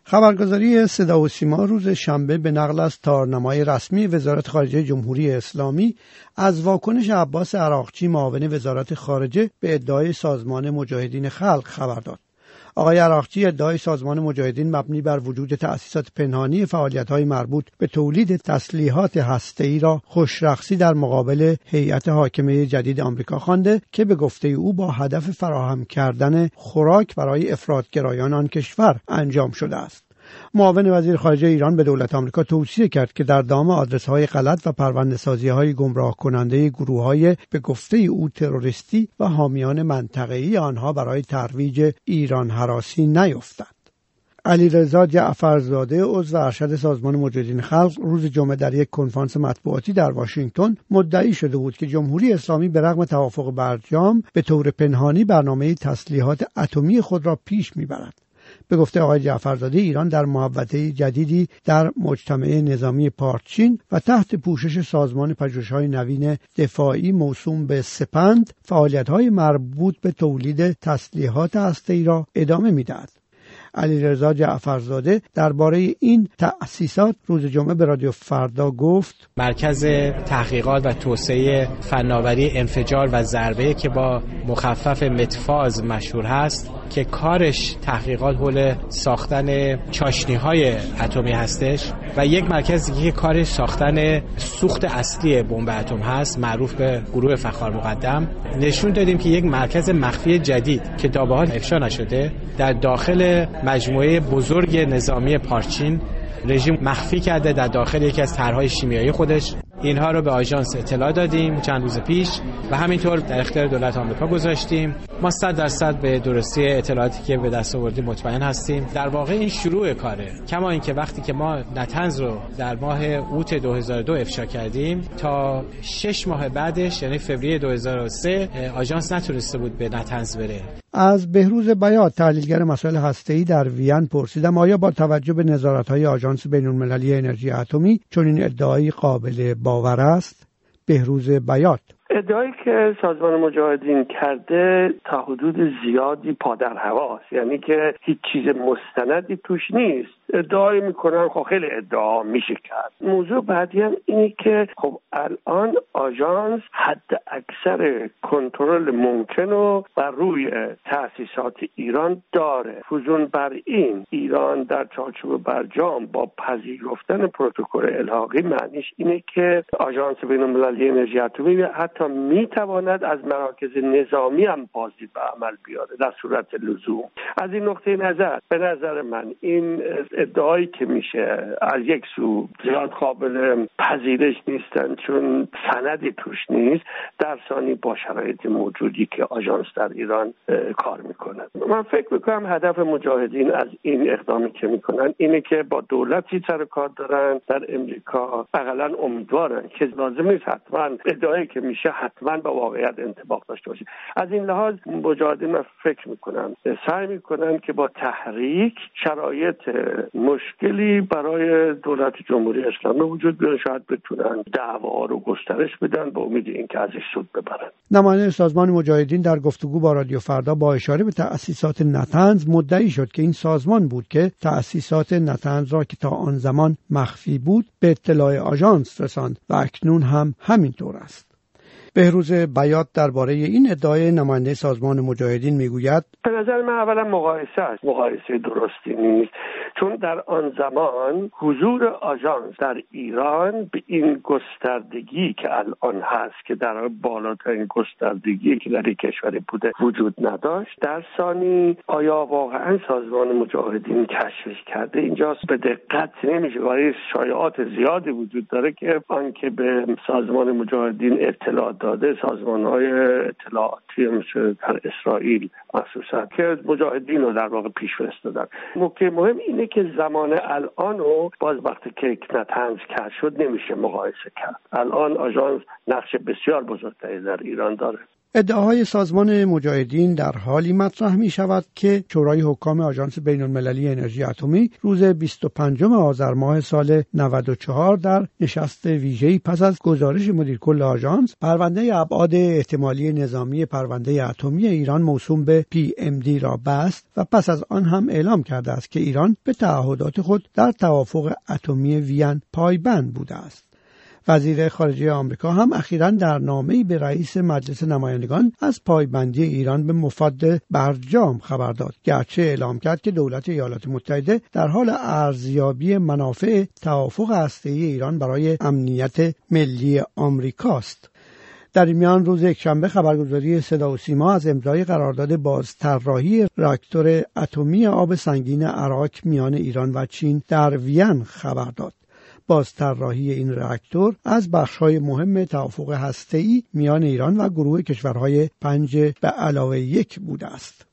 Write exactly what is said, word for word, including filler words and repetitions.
خبرگزاری صدا و سیما روز شنبه به نقل از تارنمای رسمی وزارت خارجه جمهوری اسلامی از واکنش عباس عراقچی معاون وزارت خارجه به ادعای سازمان مجاهدین خلق خبر داد. آقای عراقچی ادعای سازمان مجاهدین مبنی بر وجود تأسیسات پنهانی فعالیت‌های مربوط به تولید تسلیحات هسته‌ای را خوشرقصی در مقابل هیئت حاکمه جدید آمریکا خوانده که به گفته او با هدف فراهم کردن خوراک برای افراط‌گرایان آن کشور انجام شده است. معاون وزیر خارجه ایران به دولت آمریکا توصیه کرد که در دام آدرس‌های غلط و پرونده‌سازی‌های گمراه کننده گروه‌های به گفته او تروریستی و حامیان منطقه‌ای آنها برای ترویج ایران هراسی نیفتند. علیرضا جعفرزاده عضو ارشد سازمان مجاهدین خلق روز جمعه در یک کنفرانس مطبوعاتی در واشنگتن مدعی شده بود که جمهوری اسلامی به رغم توافق برجام به طور پنهانی برنامه تسلیحات اتمی خود را پیش می‌برد. به گفته آقای جعفرزاده ایران در محوطه جدیدی در مجتمع نظامی پارچین و تحت پوشش سازمان پژوهش‌های نوین دفاعی موسوم به سپند فعالیت‌های مربوط به تولید تسلیحات هسته‌ای را ادامه می‌دهد. علیرضا جعفرزاده درباره این تأسیسات روز جمعه به رادیو فردا گفت: مرکز تحقیقات و توسعه فناوری انفجار و ضربه که با مخفف متفاز مشهور هست که کارش تحقیقات حول ساختن چاشنی‌های اتمی هستش و یک مرکز دیگه که کارش ساختن سوخت اصلی بمب اتم هست معروف به گروه فخار مقدم، نشون دادیم که یک مرکز مخفی جدید که تا به حال افشا نشده در داخل مجموعه بزرگ نظامی پارچین رژیم مخفی کرده در داخل یکی از طرح‌های شیمیایی خودش. اینها رو به آژانس اطلاع دادیم چند روز پیش و همینطور در اختیار دولت آمریکا گذاشتیم. ما صد درصد به درستی اطلاعاتی که به دست آوردیم مطمئن هستیم. در واقع این شروع کاره. کما اینکه وقتی که ما نتنز رو در ماه اوت دو هزار و دو افشا کردیم تا شش ماه بعدش یعنی فوریه دو هزار و سه آژانس نتونسته بود به نتنز بره. از بهروز بیات تحلیلگر مسائل هسته‌ای در وین پرسیدم آیا با توجه به نظارت‌های آژانس بین‌المللی انرژی اتمی چنین ادعایی قابل باور است؟ بهروز بیات: ادعایی که سازمان مجاهدین کرده تا حدود زیادی پادر هواست، یعنی که هیچ چیز مستندی توش نیست. ادعای میکنن، خب خیلی ادعا میشه کرد. موضوع بعدی هم اینه که خب الان آژانس حد اکثر کنترل ممکن رو بر روی تأسیسات ایران داره. فزون بر این ایران در چارچوب برجام با پذیرفتن پروتکل الحاقی معنیش اینه که آژانس بین‌المللی انرژی اتمی حتی میتواند از مراکز نظامی هم بازدید به عمل بیاره در صورت لزوم. از این نقطه نظر به نظر من این ادعایی که میشه از یک سو زیاد قابل پذیرش نیستن چون سندی توش نیست، در ثانی با شرایط موجودی که آژانس در ایران کار میکنه. من فکر میکنم هدف مجاهدین از این اقدامی که میکنن اینه که با دولتی سر کار دارن در امریکا، حداقل امیدوارن که لازم نیست حتما ادعایی که میشه حتما با واقعیت انطباق داشته باشه. از این لحاظ مجاهدین من فکر میکنن سعی میکنن که با تحریک شرایط مشکلی برای دولت جمهوری اسلامی وجود بیاره، شاید بتونن دعوا رو گسترش بدن با امید اینکه ازش سود ببرن. نماینده سازمان مجاهدین در گفتگو با رادیو فردا با اشاره به تأسیسات نتنز مدعی شد که این سازمان بود که تأسیسات نتنز را که تا آن زمان مخفی بود به اطلاع آژانس رساند و اکنون هم همینطور است. بهروز بیات درباره این ادعای نماینده سازمان مجاهدین میگوید: به نظر من اولا مقایسه است، مقایسه درستی نیست، چون در آن زمان حضور آژانس در ایران به این گستردگی که الان هست که در بالاترین گستردگی که در یک کشوری بوده وجود نداشت. در ثانی آیا واقعا سازمان مجاهدین کشفش کرده؟ اینجاست به دقت نمیشه، ولی شایعات زیادی وجود داره که آنکه به سازمان مجاهدین اطلاع داده سازمان‌های اطلاعاتی مثل در اسرائیل مخصوصا که مجاهدین رو در واقع پیش فرستادن. نکته مهم اینه که زمان الان رو باز وقتی که نتنز کشف شد نمیشه مقایسه کرد. الان آژانس نقش بسیار بزرگتری در ایران داره. ادعاهای سازمان مجاهدین در حالی مطرح می شود که شورای حکام آژانس بین‌المللی انرژی اتمی روز بیست و پنجم آذر ماه سال نود و چهار در نشست ویژه‌ای پس از گزارش مدیر کل آژانس پرونده ابعاد احتمالی نظامی پرونده اتمی ایران موسوم به پی ام دی را بست و پس از آن هم اعلام کرده است که ایران به تعهدات خود در توافق اتمی وین پایبند بوده است. وزیر خارجه آمریکا هم اخیراً در نامه‌ای به رئیس مجلس نمایندگان از پایبندی ایران به مفاد برجام خبر داد، گرچه اعلام کرد که دولت ایالات متحده در حال ارزیابی منافع توافق هسته‌ای ایران برای امنیت ملی آمریکاست. در این میان روز یکشنبه خبرگزاری صدا و سیما از امضای قرارداد بازطراحی راکتور اتمی آب سنگین اراک میان ایران و چین در وین خبر داد. بازطراحی این راکتور از بخش‌های مهم توافق هسته‌ای میان ایران و گروه کشورهای پنج به علاوه یک بوده است.